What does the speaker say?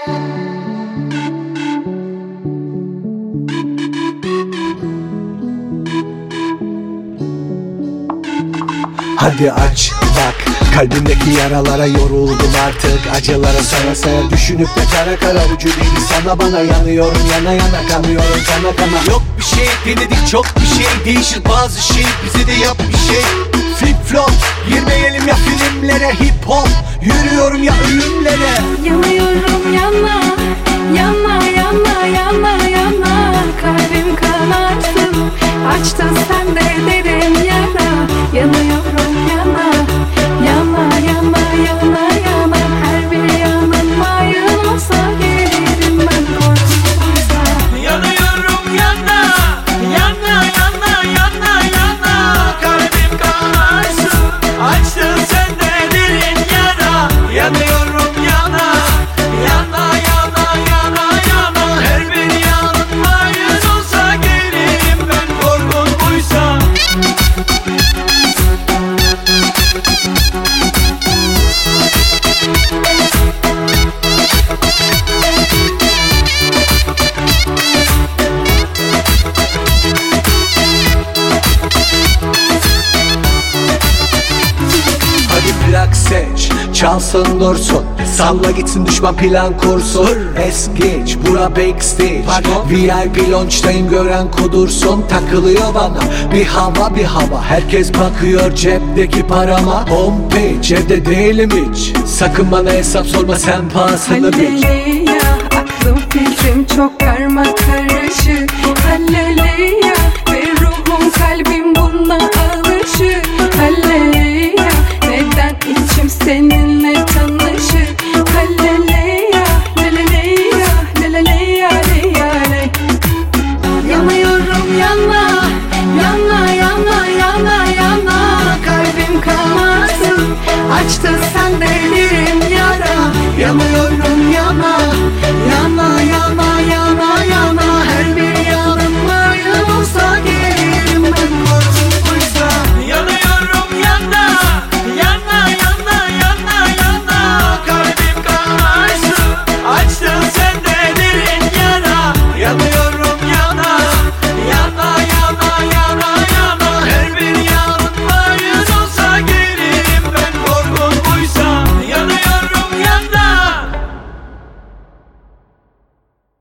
Hadi aç bak, kalbimdeki yaralara yoruldum artık. Acılara sana sayar düşünüp de kara kara, ucu değil sana bana, yanıyorum yana yana, kanıyorum kana kana. Yok bir şey denedik, çok bir şey değişir bazı şey, bize de yap bir şey. Flip flop, girmeyelim ya filmlere, hip hop, yürüyorum ya ölümlere. Yanıyorum yana, yana yana yana yana, kalbim kanarsın, açtın sen de derin yara. Yanıyorum yana, yana yana yana yana, her bir yanın mayın olsa gelirim ben korkusuzsa. Yanıyorum yana, yana yana yana yana, kalbim kanarsın, açtın sen de derin yara. Yanıyorum yana, yana yana yana yana, her bir yanın mayın olsa gelirim ben korkun buysa. Hadi plak seç, çalsın dursun, salla gitsin düşman plan kursun. Es geç, bura backstage, VIP launch'tayım gören kudursun. Takılıyor bana bir hava bir hava, herkes bakıyor cepteki parama. Homepage, evde değilim hiç, sakın bana hesap sorma sen pahasını bil. Hallelujah, aklım fikrim çok karma karışık. Hallelujah, ve ruhum kalbim buna alışık. Hallelujah, neden içim seninle tanışık. Hallelujah, leleleyah, leleleyah, leyale. Yanıyorum yana, yana yana yana yana, kalbim kanarsın, açtın